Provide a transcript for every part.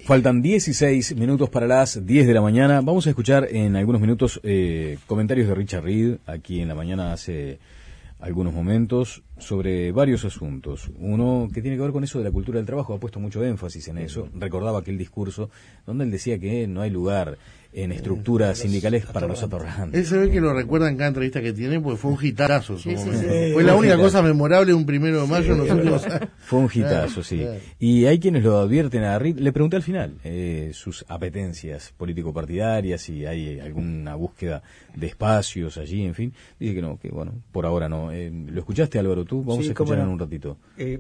Faltan 16 minutos para las 10 de la mañana. Vamos a escuchar en algunos minutos comentarios de Richard Reed, aquí en la mañana hace algunos momentos, sobre varios asuntos. Uno que tiene que ver con eso de la cultura del trabajo, ha puesto mucho énfasis en eso. Recordaba aquel discurso donde él decía que no hay lugar en estructuras sindicales para los atorrantes. Él se ve que lo recuerda en cada entrevista que tiene, porque fue un hitazo en su momento. Fue la única cosa memorable un 1 de mayo en los últimos años. Fue un hitazo, sí. Y hay quienes lo advierten a Reed. Le pregunté al final sus apetencias político-partidarias, si hay alguna búsqueda de espacios allí, en fin. Dice que no, que bueno, por ahora no. ¿Lo escuchaste, Álvaro, tú? Vamos a escuchar en un ratito.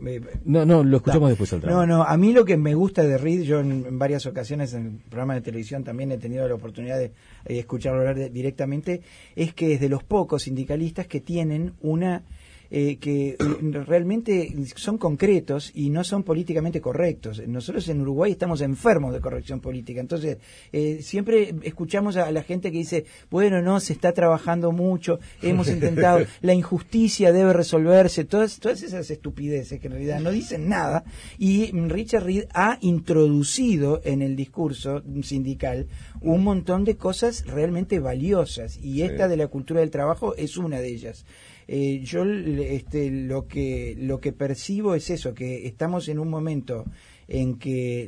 No, lo escuchamos después al tramo. No, a mí lo que me gusta de Reed, yo en varias ocasiones en programas de televisión también he tenido la oportunidad de escucharlo hablar directamente, es que es de los pocos sindicalistas que tienen una que realmente son concretos y no son políticamente correctos. Nosotros en Uruguay estamos enfermos de corrección política, entonces siempre escuchamos a la gente que dice, bueno, no, se está trabajando mucho, hemos intentado, la injusticia debe resolverse, todas esas estupideces que en realidad no dicen nada, y Richard Reed ha introducido en el discurso sindical un montón de cosas realmente valiosas, y esta de la cultura del trabajo es una de ellas. Yo lo que percibo es eso, que estamos en un momento en que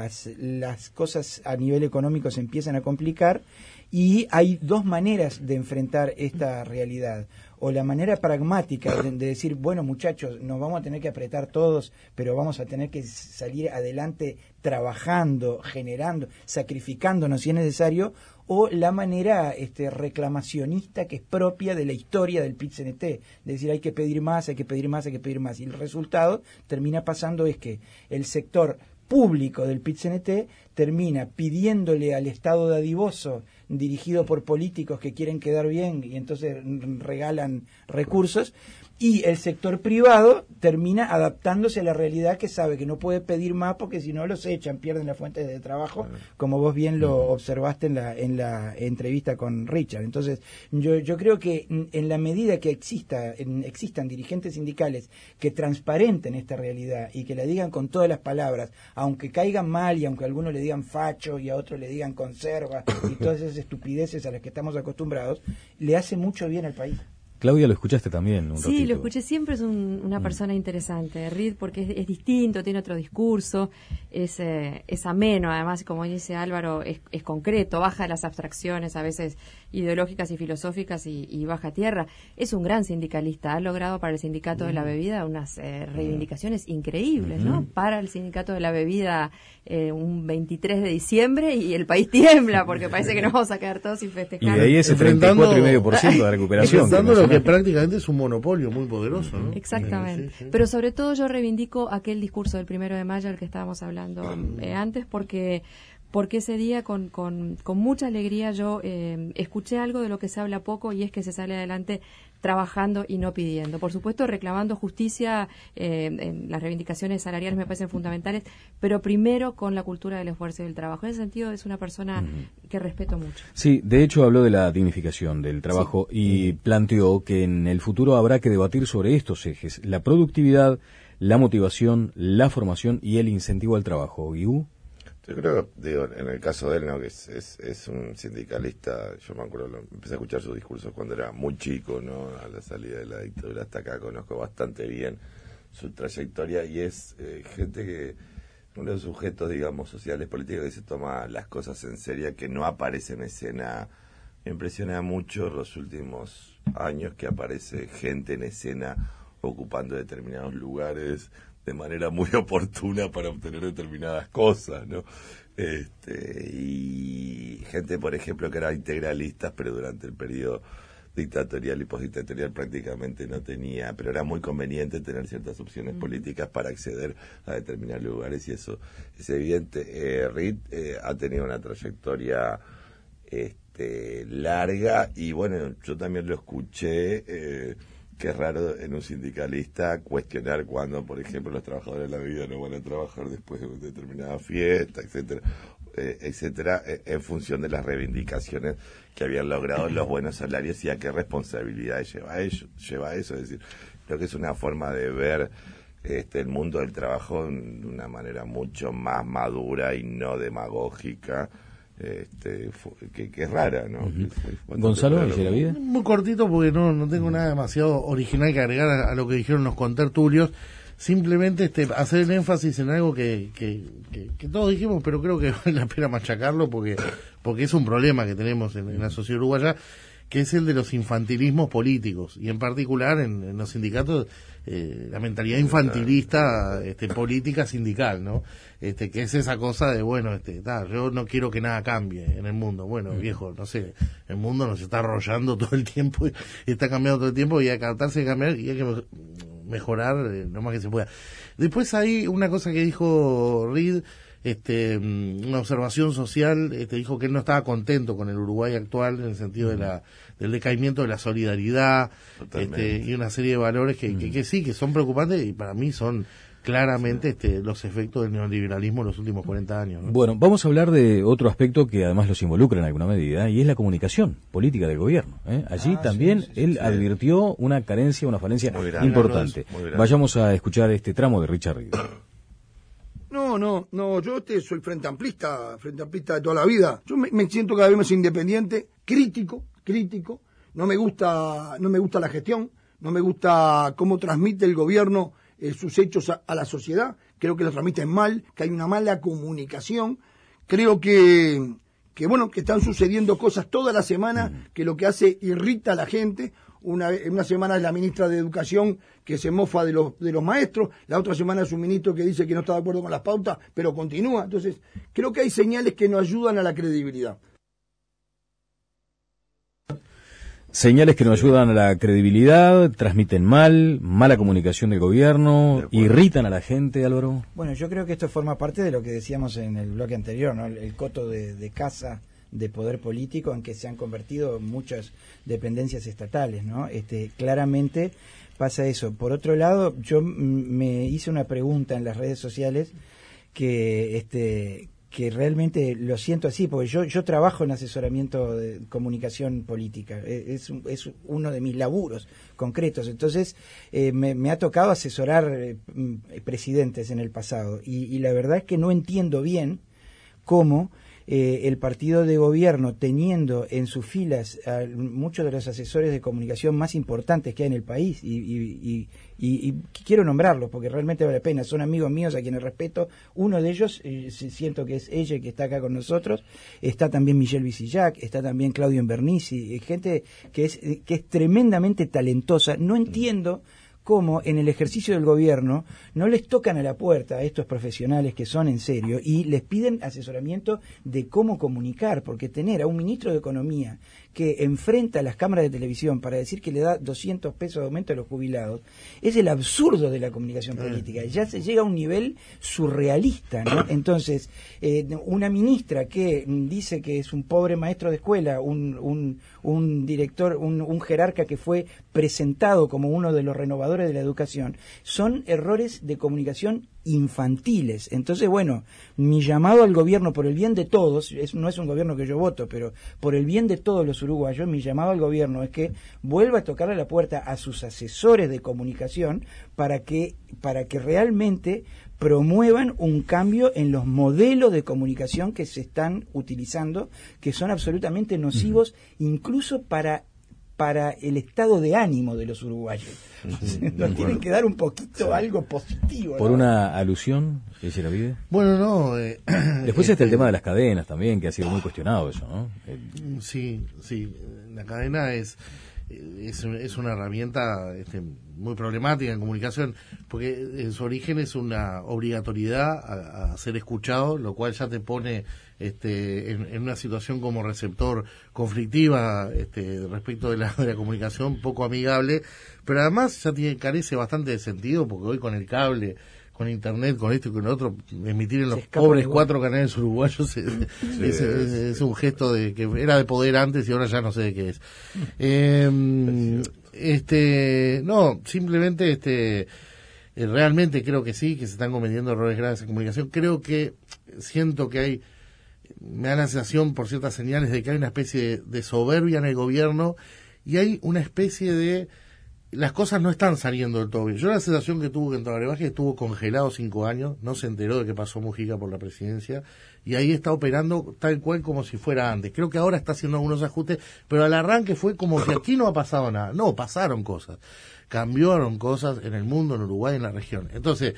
las cosas a nivel económico se empiezan a complicar, y hay dos maneras de enfrentar esta realidad. O la manera pragmática de decir, bueno, muchachos, nos vamos a tener que apretar todos, pero vamos a tener que salir adelante trabajando, generando, sacrificándonos si es necesario, o la manera reclamacionista que es propia de la historia del PIT-CNT, de decir hay que pedir más, hay que pedir más, hay que pedir más, y el resultado termina pasando es que el sector público del PIT-CNT termina pidiéndole al Estado dadivoso, dirigido por políticos que quieren quedar bien y entonces regalan recursos, y el sector privado termina adaptándose a la realidad, que sabe que no puede pedir más porque si no los echan, pierden las fuentes de trabajo, como vos bien lo observaste en la entrevista con Richard. Entonces yo creo que en la medida que existan dirigentes sindicales que transparenten esta realidad y que la digan con todas las palabras, aunque caigan mal y aunque a algunos le digan facho y a otros le digan conserva y todas esas estupideces a las que estamos acostumbrados, le hace mucho bien al país. Claudia, lo escuchaste también un ratito. Sí, lo escuché. Siempre es una persona interesante, Reed, porque es distinto, tiene otro discurso, es ameno, además, como dice Álvaro, es concreto, baja las abstracciones a veces ideológicas y filosóficas y baja a tierra. Es un gran sindicalista, ha logrado para el sindicato de la bebida unas reivindicaciones increíbles, ¿no? Para el sindicato de la bebida un 23 de diciembre y el país tiembla porque parece que nos vamos a quedar todos sin festejar. Y de ahí ese 34,5% de recuperación. Que prácticamente es un monopolio muy poderoso, ¿no? Exactamente. Sí. Pero sobre todo yo reivindico aquel discurso del 1 de mayo al que estábamos hablando antes, porque ese día con mucha alegría yo escuché algo de lo que se habla poco, y es que se sale adelante trabajando y no pidiendo. Por supuesto, reclamando justicia, las reivindicaciones salariales me parecen fundamentales, pero primero con la cultura del esfuerzo y del trabajo. En ese sentido, es una persona que respeto mucho. Sí, de hecho habló de la dignificación del trabajo y planteó que en el futuro habrá que debatir sobre estos ejes: la productividad, la motivación, la formación y el incentivo al trabajo. ¿Guiú? Yo creo, en el caso de él, ¿no?, que es un sindicalista. Yo me acuerdo, empecé a escuchar sus discursos cuando era muy chico, ¿no? A la salida de la dictadura hasta acá conozco bastante bien su trayectoria, y es gente que, uno de los sujetos, digamos, sociales, políticos, que se toma las cosas en serio, que no aparece en escena. Me impresiona mucho los últimos años que aparece gente en escena ocupando determinados lugares de manera muy oportuna para obtener determinadas cosas, ¿no? Y gente, por ejemplo, que era integralistas, pero durante el periodo dictatorial y postdictatorial prácticamente no tenía, pero era muy conveniente tener ciertas opciones políticas para acceder a determinados lugares, y eso es evidente. Reed ha tenido una trayectoria larga, y bueno, yo también lo escuché, que es raro en un sindicalista cuestionar cuando, por ejemplo, los trabajadores de la vida no van a trabajar después de una determinada fiesta, etcétera, en función de las reivindicaciones que habían logrado los buenos salarios, y a qué responsabilidades lleva eso. Es decir, creo que es una forma de ver el mundo del trabajo de una manera mucho más madura y no demagógica, que es rara, ¿no? Gonzalo, ¿dice la vida? Muy cortito porque no tengo nada demasiado original que agregar a lo que dijeron los contertulios. Simplemente hacer el énfasis en algo que todos dijimos, pero creo que vale la pena machacarlo porque es un problema que tenemos en la sociedad uruguaya, que es el de los infantilismos políticos, y en particular en los sindicatos, la mentalidad infantilista política sindical, ¿no? Que es esa cosa de, bueno, yo no quiero que nada cambie en el mundo. Bueno, viejo, no sé, el mundo nos está arrollando todo el tiempo, y está cambiando todo el tiempo, y hay que adaptarse, cambiar, y hay que mejorar lo más que se pueda. Después hay una cosa que dijo Reed, una observación social, dijo que él no estaba contento con el Uruguay actual en el sentido del decaimiento de la solidaridad, y una serie de valores que sí, que son preocupantes, y para mí son claramente los efectos del neoliberalismo en los últimos 40 años, ¿no? Bueno, vamos a hablar de otro aspecto que además los involucra en alguna medida, y es la comunicación política del gobierno, ¿eh? Allí también él advirtió una carencia, una falencia importante. Vayamos a escuchar este tramo de Richard Reed. No, yo soy frente amplista de toda la vida. Yo me siento cada vez más independiente, crítico. No me gusta la gestión, no me gusta cómo transmite el gobierno sus hechos a la sociedad. Creo que lo transmiten mal, que hay una mala comunicación. Creo que están sucediendo cosas toda la semana que lo que hace irrita a la gente. Una semana es la ministra de Educación que se mofa de los maestros, la otra semana es un ministro que dice que no está de acuerdo con las pautas, pero continúa. Entonces, creo que hay señales que no ayudan a la credibilidad. Señales que no ayudan a la credibilidad, transmiten mala comunicación del gobierno, irritan a la gente, Álvaro. Bueno, yo creo que esto forma parte de lo que decíamos en el bloque anterior, ¿no? El coto de caza de poder político en que se han convertido muchas dependencias estatales, ¿no? Claramente pasa eso. Por otro lado, yo me hice una pregunta en las redes sociales que realmente lo siento así, porque yo trabajo en asesoramiento de comunicación política, es uno de mis laburos concretos. Entonces me ha tocado asesorar presidentes en el pasado, y la verdad es que no entiendo bien cómo el partido de gobierno, teniendo en sus filas a muchos de los asesores de comunicación más importantes que hay en el país, y quiero nombrarlos porque realmente vale la pena, son amigos míos a quienes respeto. Uno de ellos, siento que es ella que está acá con nosotros, está también Michelle Visillac, está también Claudio Invernici, gente que es tremendamente talentosa. No entiendo cómo en el ejercicio del gobierno no les tocan a la puerta a estos profesionales que son en serio y les piden asesoramiento de cómo comunicar, porque tener a un ministro de Economía que enfrenta a las cámaras de televisión para decir que le da 200 pesos de aumento a los jubilados es el absurdo de la comunicación política. Ya se llega a un nivel surrealista, ¿no? Entonces, una ministra que dice que es un pobre maestro de escuela, un director, un jerarca que fue presentado como uno de los renovadores de la educación, son errores de comunicación infantiles. Entonces, bueno, mi llamado al gobierno, por el bien de todos, no es un gobierno que yo voto, pero por el bien de todos los uruguayos, mi llamado al gobierno es que vuelva a tocarle la puerta a sus asesores de comunicación para que realmente promuevan un cambio en los modelos de comunicación que se están utilizando, que son absolutamente nocivos, incluso para el estado de ánimo de los uruguayos. Nos tienen que dar un poquito algo positivo, ¿no? Por una alusión, dice la vida. Bueno, no. Después está el tema de las cadenas también, que ha sido muy cuestionado eso, ¿no? Sí. La cadena es una herramienta muy problemática en comunicación, porque en su origen es una obligatoriedad a ser escuchado, lo cual ya te pone en una situación como receptor conflictiva respecto de la comunicación poco amigable, pero además ya carece bastante de sentido, porque hoy con el cable, con internet, con esto y con lo otro, emitir en los pobres 4 canales uruguayos es un gesto de que era de poder antes y ahora ya no sé de qué es. No, simplemente realmente creo que sí, que se están cometiendo errores graves en comunicación. Siento que me da la sensación por ciertas señales de que hay una especie de soberbia en el gobierno, y hay una especie de las cosas no están saliendo del todo bien. Yo la sensación que tuvo que en Tabaré Vázquez estuvo congelado 5 años, no se enteró de que pasó Mujica por la presidencia, y ahí está operando tal cual como si fuera antes. Creo que ahora está haciendo algunos ajustes, pero al arranque fue como si aquí no ha pasado nada. No, pasaron cosas. Cambiaron cosas en el mundo, en Uruguay, en la región. Entonces,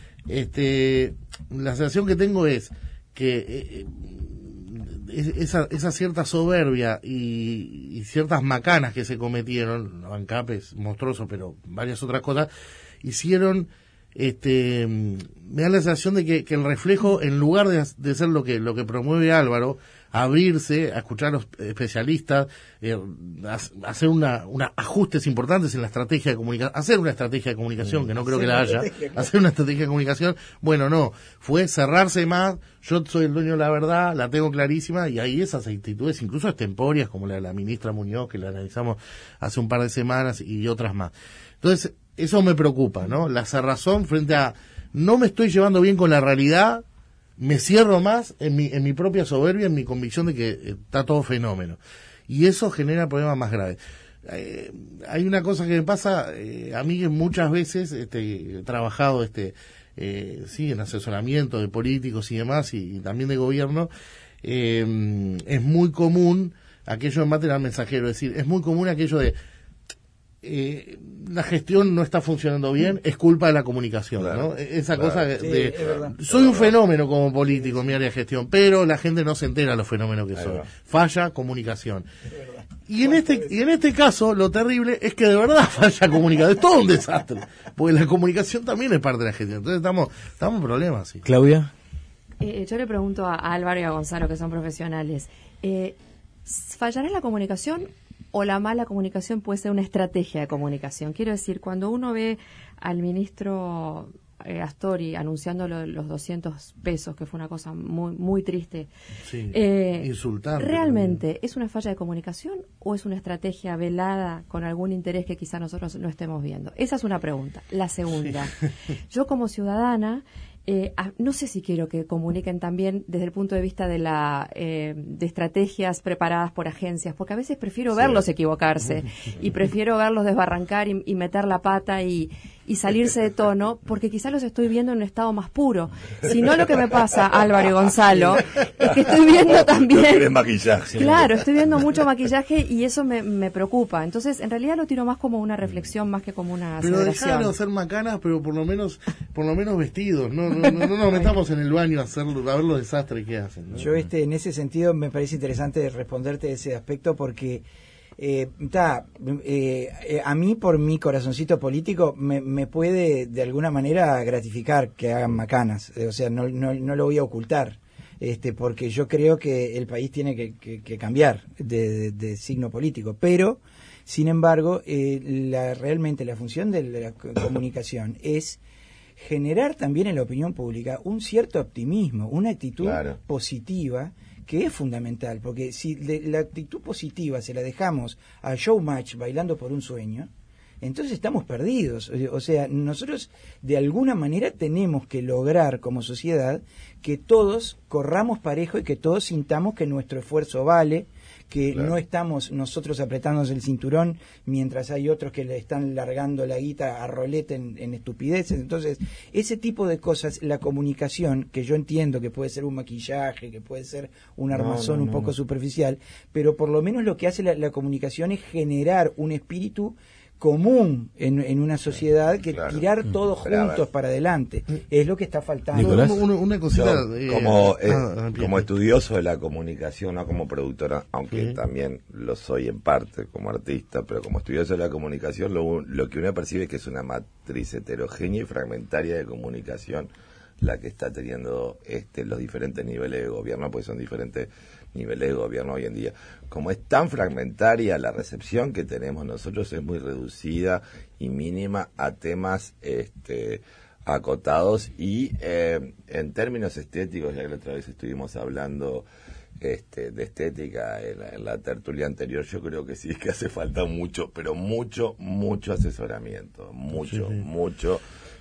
la sensación que tengo es que esa cierta soberbia y ciertas macanas que se cometieron, no, ANCAP monstruoso, pero varias otras cosas, hicieron, me da la sensación de que el reflejo, en lugar de ser lo que promueve Álvaro, abrirse a escuchar a los especialistas, hacer unos ajustes importantes en la estrategia de comunicación, hacer una estrategia de comunicación, que no creo que la haya, hacer una estrategia de comunicación, bueno, no, fue cerrarse más, yo soy el dueño de la verdad, la tengo clarísima, y ahí esas actitudes, incluso extemporias, como la de la ministra Muñoz, que la analizamos hace un par de semanas, y otras más. Entonces, eso me preocupa, ¿no? La cerrazón frente a, no me estoy llevando bien con la realidad, me cierro más en mi propia soberbia, en mi convicción de que está todo fenómeno. Y eso genera problemas más graves. Hay una cosa que me pasa, a mí que muchas veces he trabajado en asesoramiento de políticos y demás, y también de gobierno, es muy común aquello de material mensajero, es decir, es muy común aquello de la gestión no está funcionando bien, es culpa de la comunicación, claro, ¿no? Esa cosa de soy un fenómeno como político en mi área de gestión, pero la gente no se entera de los fenómenos que soy. Falla comunicación. Y en este caso, lo terrible es que de verdad falla comunicación. Es todo un desastre. Porque la comunicación también es parte de la gestión. Entonces estamos en problemas, sí. Claudia. Yo le pregunto a Álvaro y a Gonzalo, que son profesionales, ¿fallará la comunicación o la mala comunicación puede ser una estrategia de comunicación? Quiero decir, cuando uno ve al ministro Astori anunciando los 200 pesos, que fue una cosa muy muy triste, sí, insultante. ¿Realmente es una falla de comunicación o es una estrategia velada con algún interés que quizá nosotros no estemos viendo? Esa es una pregunta. La segunda, yo como ciudadana, no sé si quiero que comuniquen también desde el punto de vista de de estrategias preparadas por agencias, porque a veces prefiero verlos equivocarse y prefiero verlos desbarrancar y meter la pata y salirse de tono, porque quizás los estoy viendo en un estado más puro. Si no, lo que me pasa, Álvaro y Gonzalo, es que estoy viendo también... maquillaje. Claro, estoy viendo mucho maquillaje y eso me preocupa. Entonces, en realidad lo tiro más como una reflexión, más que como una pero dejaron de hacer macanas, pero por lo menos vestidos. No nos metamos en el baño a ver los desastres que hacen, ¿no? Yo en ese sentido me parece interesante responderte ese aspecto porque a mí por mi corazoncito político me puede de alguna manera gratificar que hagan macanas, o sea, no lo voy a ocultar, porque yo creo que el país tiene que cambiar de signo político, pero sin embargo realmente la función de la comunicación es generar también en la opinión pública un cierto optimismo, una actitud positiva, que es fundamental, porque si la actitud positiva se la dejamos a Showmatch bailando por un sueño, entonces estamos perdidos. O sea, nosotros de alguna manera tenemos que lograr como sociedad que todos corramos parejo y que todos sintamos que nuestro esfuerzo vale, que no estamos nosotros apretándonos el cinturón mientras hay otros que le están largando la guita a rolete en estupideces. Entonces, ese tipo de cosas, la comunicación, que yo entiendo que puede ser un maquillaje, que puede ser un armazón un poco superficial, pero por lo menos lo que hace la comunicación es generar un espíritu común en una sociedad, que tirar todos juntos para adelante es lo que está faltando. Una cosita como estudioso de la comunicación, no como productora, aunque también lo soy en parte como artista, pero como estudioso de la comunicación, lo que uno percibe es que es una matriz heterogénea y fragmentaria de comunicación la que está teniendo los diferentes niveles de gobierno, pues son diferentes niveles de gobierno hoy en día. Como es tan fragmentaria, la recepción que tenemos nosotros es muy reducida y mínima a temas acotados y en términos estéticos, ya que la otra vez estuvimos hablando de estética en la tertulia anterior, yo creo que sí es que hace falta mucho, pero mucho asesoramiento, mucho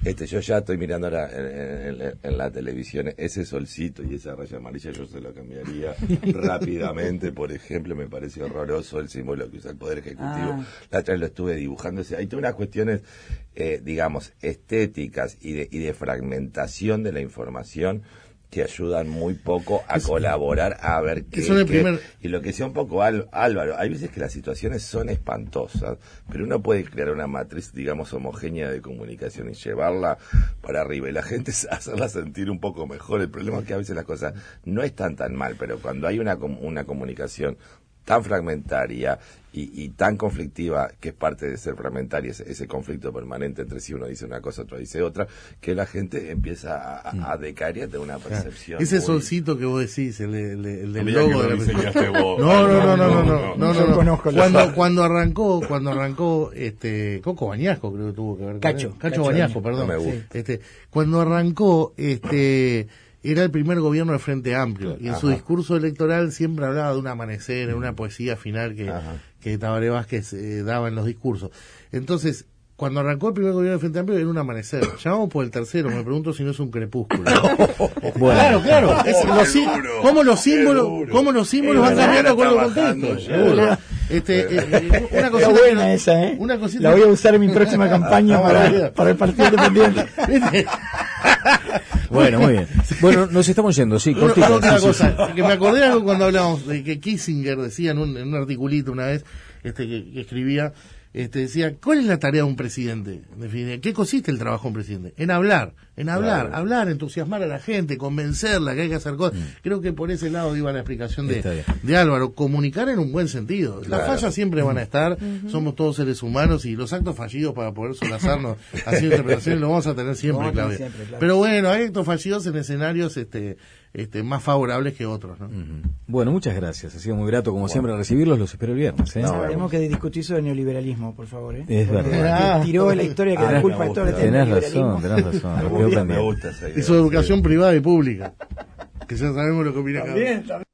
Yo ya estoy mirando ahora en la televisión ese solcito y esa raya amarilla, yo se lo cambiaría rápidamente. Por ejemplo, me parece horroroso el símbolo que usa el Poder Ejecutivo. La otra vez lo estuve dibujando. O sea, hay todas unas cuestiones, digamos, estéticas y de fragmentación de la información que ayudan muy poco a colaborar a ver qué. Y lo que decía un poco Álvaro, hay veces que las situaciones son espantosas, pero uno puede crear una matriz, digamos, homogénea de comunicación y llevarla para arriba y la gente hacerla sentir un poco mejor. El problema es que a veces las cosas no están tan mal, pero cuando hay una comunicación tan fragmentaria y tan conflictiva, que es parte de ser fragmentaria, ese conflicto permanente entre si uno dice una cosa, otro dice otra, que la gente empieza a decaer y a tener una percepción. Ese muy... solcito que vos decís, el del Mira logo que de lo la diseñaste vos. No. conozco. Cuando arrancó Coco Bañasco, creo que tuvo que ver con él. Cacho Bañasco, perdón. No me gusta. Cuando arrancó, era el primer gobierno del Frente Amplio y en su discurso electoral siempre hablaba de un amanecer, en una poesía final que Tabaré Vázquez daba en los discursos. Entonces, cuando arrancó el primer gobierno del Frente Amplio era un amanecer. Ya vamos por el tercero, me pregunto si no es un crepúsculo. Bueno. Claro. ¿Cómo los símbolos van cambiando con los contextos? Una cosa buena esa, ¿eh? Una cosita. La voy a usar en mi próxima campaña para el Partido Independiente. Bueno, muy bien. Bueno, nos estamos yendo, sí, cortito. Otra cosa, que me acordé de algo cuando hablábamos de que Kissinger decía en un articulito una vez, que escribía, decía, ¿cuál es la tarea de un presidente? En definitiva, ¿qué consiste el trabajo de un presidente? En hablar, hablar, entusiasmar a la gente, convencerla que hay que hacer cosas. Creo que por ese lado iba la explicación de Álvaro, comunicar en un buen sentido. Las fallas siempre van a estar, somos todos seres humanos y los actos fallidos para poder solazarnos haciendo interpretaciones lo vamos a tener siempre, Claudia. Claro. Pero bueno, hay actos fallidos en escenarios más favorables que otros, ¿no? Bueno, muchas gracias. Ha sido muy grato, como siempre, recibirlos. Los espero el viernes. Tenemos que discutir sobre el neoliberalismo, por favor. Es verdad. Tiró la historia que da culpa de todo el neoliberalismo. Tenés razón. Me gusta esa idea. Eso de educación privada y pública. Que ya sabemos lo que opina cada uno.